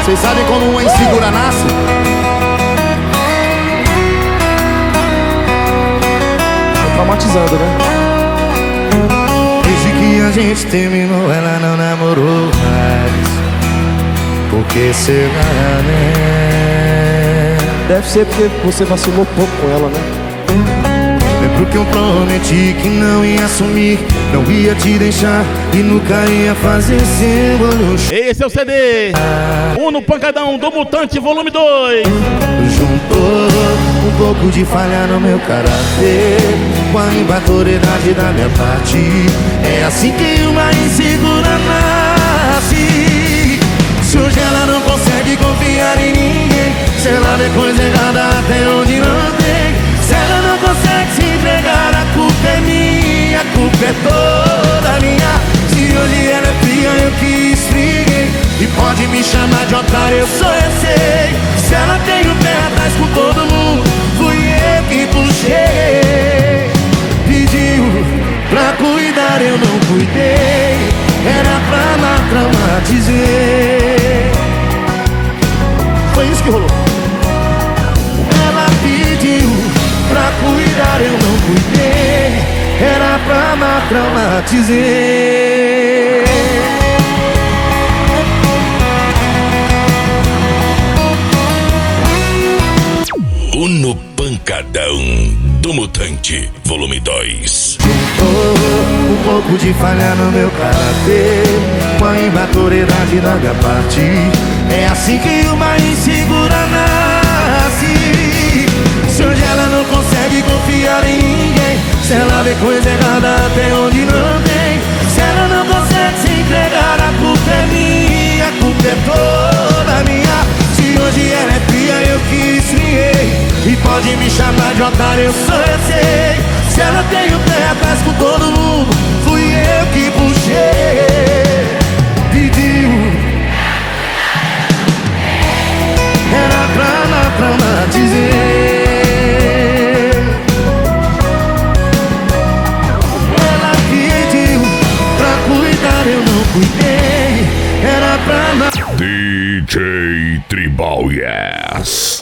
Vocês sabem como uma insegura nasce? Tô traumatizando, né? Desde que a gente terminou, ela não namorou mais. Por que será, né? Deve ser porque você vacilou pouco com ela, né? Lembro que eu prometi que não ia assumir, não ia te deixar e nunca ia fazer seu olho chorar. Esse é o CD Uno Pancadão do Mutante Volume 2. Juntou um pouco de falha no meu caráter com a imaturidade da minha parte. É assim que uma insegura nasce. Se hoje ela não consegue confiar em ninguém, se ela vê coisa errada até onde não tem, se ela não consegue se entregar, a culpa é minha, a culpa é toda minha. Se hoje ela é fria, eu que esfriei, e pode me chamar de otário, eu só eu sei. Se ela tem o pé atrás com todo mundo, fui eu que puxei. Pediu pra cuidar, eu não cuidei, era pra lá traumatizei. Foi isso que rolou. Ela pediu pra cuidar, eu não cuidei, era pra lá traumatizei. Uno Pancadão do Mutante, volume 2. Um pouco de falha no meu caráter com a imaturidade da minha parte. É assim que uma insegura nasce. Se hoje ela não consegue confiar em ninguém, se ela vê coisa errada até onde não tem, se ela não consegue se entregar, a culpa é minha, a culpa é toda minha. Se hoje ela é fria, eu que esfriei, e pode me chamar de otário, eu só eu sei. Se ela tem o pé atrás com todo mundo, fui eu que puxei. Pediu, era pra lá traumatizei. Ela pediu pra cuidar, eu não cuidei, era pra lá. DJ Tribal Yes.